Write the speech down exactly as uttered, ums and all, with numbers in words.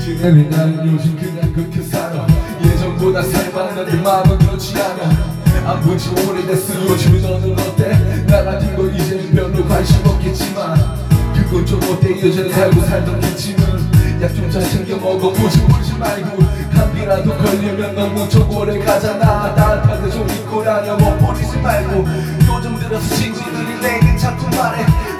지내는 나는 요즘 그냥 그렇게 살아. 예전보다 살만한데 마음은 그렇지 않아. 안 본지 오래됐어. 요즘 너는 어때? 나 같은 거 이제는 별로 관심 없겠지만 그건 좀 어때? 예전에 살고 살던 기침은 약 좀 잘 챙겨 먹어. 보지 보지 말고 감기라도 걸리면 너무 좀 오래 가잖아. 따뜻하게 좀 입고 다녀. 뭐 버리지 말고 요즘 들어서 친구들이 내게 자꾸 말해